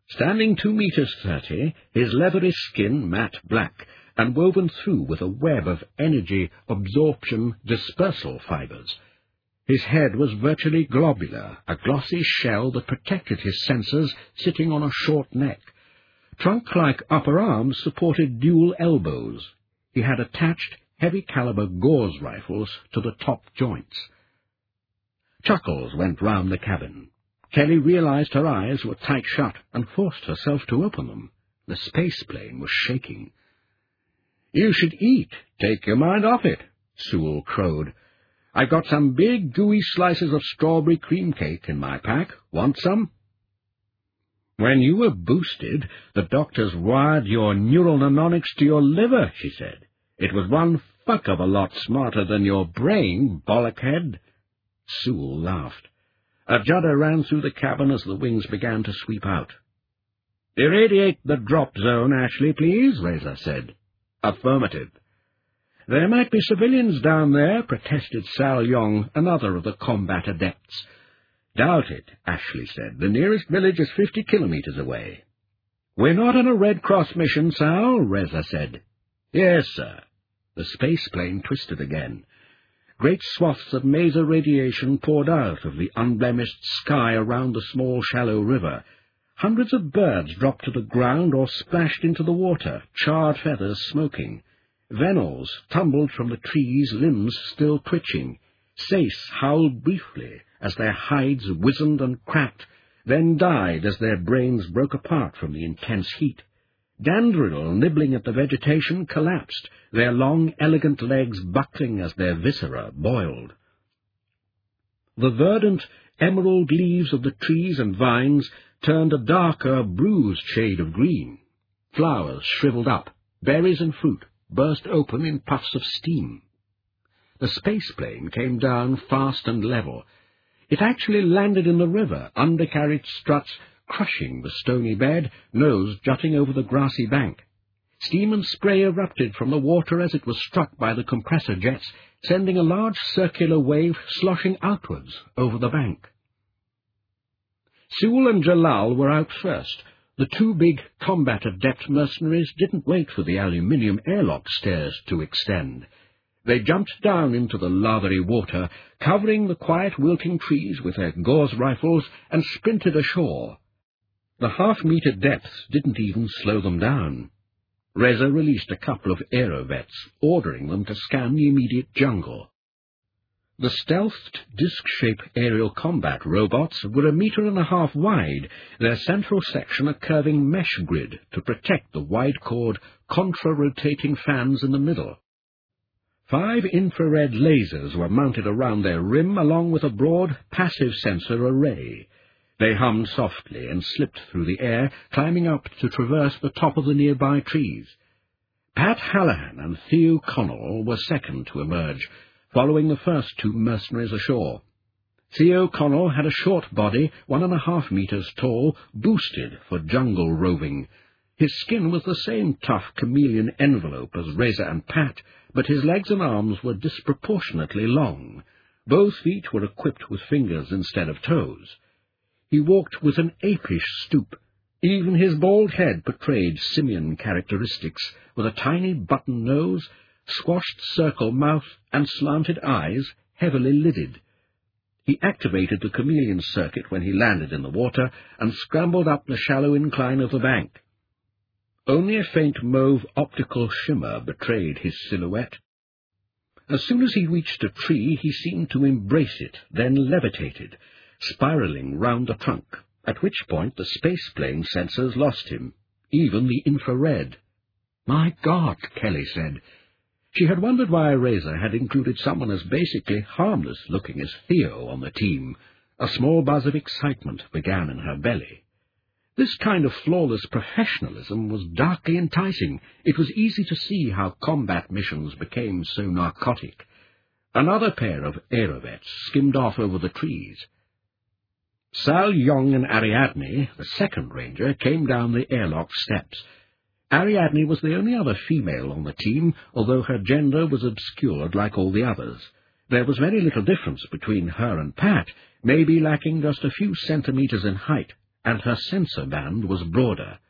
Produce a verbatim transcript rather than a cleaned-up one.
Standing two meters thirty, his leathery skin matte black, and woven through with a web of energy absorption dispersal fibres. His head was virtually globular, a glossy shell that protected his sensors sitting on a short neck. Trunk-like upper arms supported dual elbows. He had attached heavy-caliber gauze rifles to the top joints. Chuckles went round the cabin. Kelly realized her eyes were tight shut and forced herself to open them. The space plane was shaking. "You should eat. Take your mind off it," Sewell crowed. "I've got some big, gooey slices of strawberry cream cake in my pack. Want some?" "When you were boosted, the doctors wired your neural mnemonics to your liver," she said. "It was one fuck of a lot smarter than your brain, bollockhead." Sewell laughed. A judder ran through the cabin as the wings began to sweep out. "Irradiate the drop zone, Ashley, please," Reza said. "Affirmative." "There might be civilians down there," protested Sal Yong, another of the combat adepts. "Doubt it," Ashley said. "The nearest village is fifty kilometers away." "We're not on a Red Cross mission, Sal," Reza said. "Yes, sir." The space plane twisted again. Great swaths of maser radiation poured out of the unblemished sky around the small, shallow river. Hundreds of birds dropped to the ground or splashed into the water, charred feathers smoking. Venols tumbled from the trees, limbs still twitching. Sace howled briefly as their hides wizened and cracked, then died as their brains broke apart from the intense heat. Dandrill, nibbling at the vegetation, collapsed, their long, elegant legs buckling as their viscera boiled. The verdant, emerald leaves of the trees and vines turned a darker, bruised shade of green. Flowers shriveled up, berries and fruit burst open in puffs of steam. The space plane came down fast and level. It actually landed in the river, undercarriage struts crushing the stony bed, nose jutting over the grassy bank. Steam and spray erupted from the water as it was struck by the compressor jets, sending a large circular wave sloshing outwards over the bank. Sewell and Jalal were out first. The two big combat adept mercenaries didn't wait for the aluminium airlock stairs to extend. They jumped down into the lathery water, covering the quiet wilting trees with their gauze rifles, and sprinted ashore. The half-meter depths didn't even slow them down. Reza released a couple of aerovets, ordering them to scan the immediate jungle. The stealthed, disc-shaped aerial combat robots were a meter and a half wide, their central section a curving mesh grid to protect the wide-chord, contra-rotating fans in the middle. Five infrared lasers were mounted around their rim, along with a broad, passive sensor array. They hummed softly and slipped through the air, climbing up to traverse the top of the nearby trees. Pat Hallahan and Theo Connell were second to emerge, following the first two mercenaries ashore. Theo Connell had a short body, one and a half meters tall, boosted for jungle roving. His skin was the same tough chameleon envelope as Reza and Pat, but his legs and arms were disproportionately long. Both feet were equipped with fingers instead of toes. He walked with an apish stoop. Even his bald head portrayed simian characteristics, with a tiny button nose, squashed circle mouth, and slanted eyes heavily lidded. He activated the chameleon circuit when he landed in the water and scrambled up the shallow incline of the bank. Only a faint mauve optical shimmer betrayed his silhouette. As soon as he reached a tree, he seemed to embrace it, then levitated, spiraling round the trunk, at which point the space-plane sensors lost him, even the infrared. "My God," Kelly said. She had wondered why Reza had included someone as basically harmless-looking as Theo on the team. A small buzz of excitement began in her belly. This kind of flawless professionalism was darkly enticing. It was easy to see how combat missions became so narcotic. Another pair of aerovets skimmed off over the trees. Sal Yong and Ariadne, the second ranger, came down the airlock steps. Ariadne was the only other female on the team, although her gender was obscured like all the others. There was very little difference between her and Pat, maybe lacking just a few centimeters in height, and her sensor band was broader.